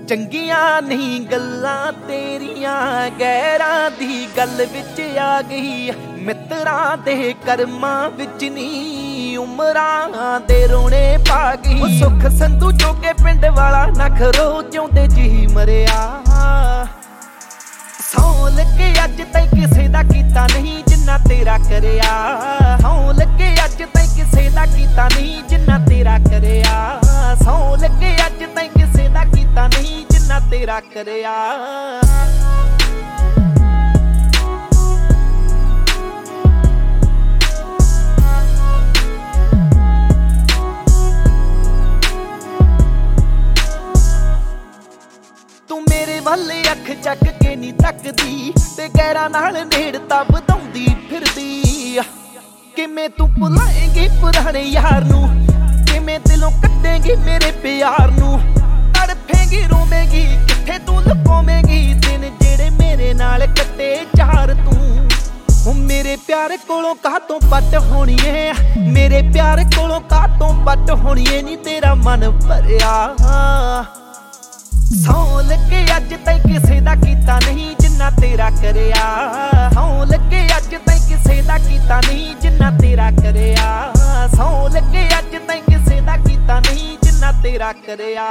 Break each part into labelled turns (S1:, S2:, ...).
S1: ਚੰਗੀਆਂ ਨਹੀਂ ਗੱਲਾਂ ਤੇਰੀਆਂ, ਗੈਰਾਂ ਦੀ ਗੱਲ ਵਿੱਚ ਆ ਗਈ। ਮਿੱਤਰਾਂ ਦੇ ਕਰਮਾਂ ਵਿੱਚ ਨੀ, ਉਮਰਾਂ ਦੇ ਰੋਣੇ ਪਾ ਗਈ। ਉਹ ਸੁੱਖ ਸੰਧੂ ਜੋਗੇ ਪਿੰਡ ਵਾਲਾ ਨਖਰੋ ਜਿਉਂਦੇ ਜੀ ਮਰਿਆ। ਸੌਂ ਲੱਗੇ ਅੱਜ ਤੈਂ ਕਿਸੇ ਦਾ ਕੀਤਾ ਨਹੀਂ ਜਿੰਨਾ ਤੇਰਾ ਕਰਿਆ। ਸੌਂ ਲੱਗੇ ਅੱਜ ਤੈਂ ਕਿਸੇ ਦਾ ਕੀਤਾ ਨਹੀਂ ਜਿੰਨਾ ਤੇਰਾ ਕਰਿਆ। ਸੌਂ ਲੱਗੇ ਅੱਜ ਤੈਂ ਕਿਸੇ ਦਾ ਕੀਤਾ ਨਹੀਂ ਜਿੰਨਾ ਤੇਰਾ ਕਰਿਆ। ਤੂੰ ਮੇਰੇ ਵੱਲ ਅੱਖ ਚੱਕ ਕੇ ਨੀ ਤੱਕਦੀ, ਤੇ ਗੈਰਾਂ ਨਾਲ ਨੇੜਤਾ ਵਧਾਉਂਦੀ ਫਿਰਦੀ। ਕਿਵੇਂ ਤੂੰ ਭੁਲਾਏਂਗੀ ਪੁਰਾਣੇ ਯਾਰ ਨੂੰ, ਕਿਵੇਂ ਦਿਲੋਂ ਕੱਢੇਂਗੀ ਮੇਰੇ ਪਿਆਰ ਨੂੰ। ਤੜਫੇਂਗੀ ਰੋਵੇਂਗੀ ਕਿੱਥੇ ਤੂੰ ਲੁਕੋਵੇਂਗੀ, ਦਿਨ ਜਿਹੜੇ ਮੇਰੇ ਨਾਲ ਕੱਟੇ ਚਾਰ ਤੂੰ। ਉਹ ਮੇਰੇ ਪਿਆਰ ਕੋਲੋਂ ਕਾਹਤੋਂ ਪੱਟ ਹੋਣੀਏ, ਮੇਰੇ ਪਿਆਰ ਕੋਲੋਂ ਕਾਹਤੋਂ ਪੱਟ ਹੋਣੀਏ ਨੀ ਤੇਰਾ ਮਨ ਭਰਿਆ। ਸੌਂ ਲੱਗੇ ਅੱਜ ਤੈਂ ਕਿਸੇ ਦਾ ਕੀਤਾ ਨਹੀਂ ਜਿੰਨਾ ਤੇਰਾ ਕਰਿਆ। ਸੌਂ ਲੱਗੇ ਅੱਜ ਤੈਂ ਕਿਸੇ ਦਾ ਕੀਤਾ ਨਹੀਂ ਜਿੰਨਾ ਤੇਰਾ ਕਰਿਆ। ਸੌਂ ਲੱਗੇ ਅੱਜ ਤੈਂ ਕਿਸੇ ਦਾ ਕੀਤਾ ਨਹੀਂ ਜਿੰਨਾ ਤੇਰਾ ਕਰਿਆ।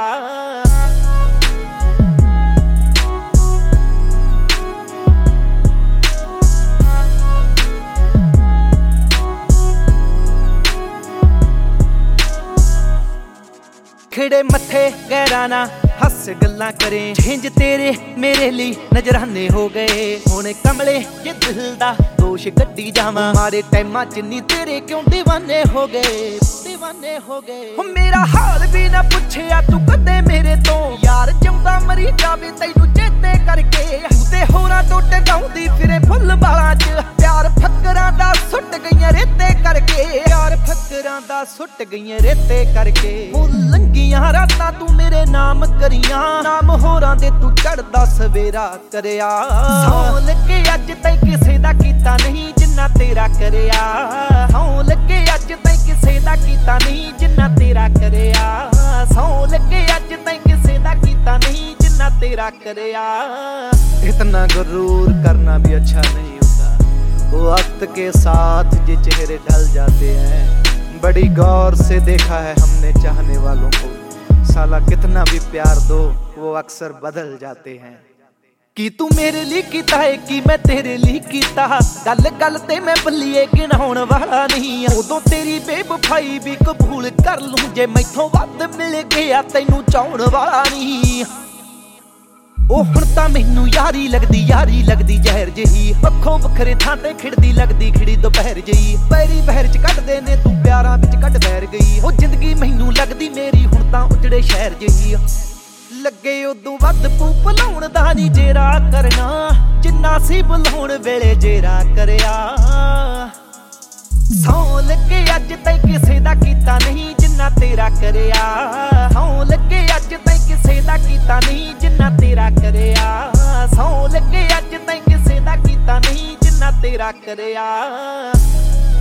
S1: ਖਿੜੇ ਮੱਥੇ ਗੈਰਾਂ ਨਾ ਹੱਸ ਗੱਲਾਂ ਕਰੇ, ਜਿੰਜ ਤੇਰੇ ਮੇਰੇ ਲਈ ਨਜ਼ਰਾਨੇ ਹੋ ਗਏ। ਹੁਣ ਕਮਲੇ ਜੇ ਦਿਲ ਦਾ ਦੋਸ਼ ਕੱਢੀ ਜਾਵਾਂ, ਮਾਰੇ ਟਾਈਮਾਂ ਚ ਨੀ ਤੇਰੇ ਕਿਉਂ ਦੀਵਾਨੇ ਹੋ ਗਏ, ਦੀਵਾਨੇ ਹੋ ਗਏ। ਮੇਰਾ ਹਾਲ ਵੀ ਨਾ ਪੁੱਛਿਆ ਤੂੰ ਕਦੇ ਮੇਰੇ ਤੋਂ, ਯਾਰ ਜਿਉਂਦਾ ਮਰੀ ਜਾਵੇ ਤੈਨੂੰ ਚੇਤੇ ਕਰਕੇ। ਤੇ ਹੋਰਾਂ ਤੋਂ ਟੰਗਾਉਂਦੀ ਫਿਰੇ ਫੁੱਲ ਬਾਲਾਂ ਚ, ਪਿਆਰ ਫੱਕਰਾਂ ਦਾ ਸੁੱਟ ਗਈਆਂ ਰੇਤੇ ਕਰਕੇ। ਪਿਆਰ ਫੱਕਰਾਂ ਦਾ ਸੁੱਟ ਗਈਆਂ ਰੇਤੇ ਕਰਕੇ। ਲੰਗੀਆਂ ਰਾਤਾਂ ਤੂੰ ਮੇਰੇ ਨਾਮ ਕਰੀਆਂ, ਨਾਮ ਹੋਰਾਂ ਦੇ ਤੂੰ ਚੜਦਾ ਸਵੇਰਾ ਕਰਿਆ। ਸੌਂ ਲੱਗੇ ਅੱਜ ਤੈਂ ਕਿਸੇ ਦਾ ਕੀਤਾ ਨਹੀਂ ਜਿੰਨਾ ਤੇਰਾ ਕਰਿਆ। ਸੌਂ ਲੱਗੇ ਅੱਜ ਤੈਂ ਕਿਸੇ ਦਾ ਕੀਤਾ ਨਹੀਂ ਜਿੰਨਾ ਤੇਰਾ ਕਰਿਆ। ਸੌਂ ਲੱਗੇ ਅੱਜ ਤੈਂ ਕਿਸੇ ਦਾ ਕੀਤਾ ਨਹੀਂ ਜਿੰਨਾ तेरा करया। इतना गुरूर करना भी अच्छा नहीं होता, वक्त के साथ ये चेहरे ढल जाते हैं। बड़ी गौर से देखा है हमने चाहने वालों को, साला कितना भी प्यार दो वो अक्सर बदल जाते हैं। कि तू मेरे लिए कीता है कि मैं तेरे लिए कीता, गल गल ते मैं बल्लीए गिनाउण वाला नहीं। उदों तेरी बेवफाई भी कबूल कर लूं, जे मैथों वध मिल गया तैनूं चाउण वाला नहीं। ओ हुण तां मैनूं यारी लगदी जहर जही, पक्खों वखरे थां ते खिड़दी लगदी खिड़ी दोपहर जही। पैरी बहर च कढदे ने तूं प्यारां विच कढ बैर गई, ओ जिंदगी मैनूं लगदी मेरी हुण तां उजड़े शहर जही। लगे उदों वध पू भुलाउण दा नी जेरा करना, जिन्ना सी भुलाउण वेले जेरा करया। सौं लगे अज तैं किसे दा कीता नहीं जिन्ना तेरा करया। सौं लगे अज तैं किसे दा कीता नहीं जिन्ना तेरा करया। सौं लगे अज तैं किसे दा कीता नहीं जिन्ना तेरा करया।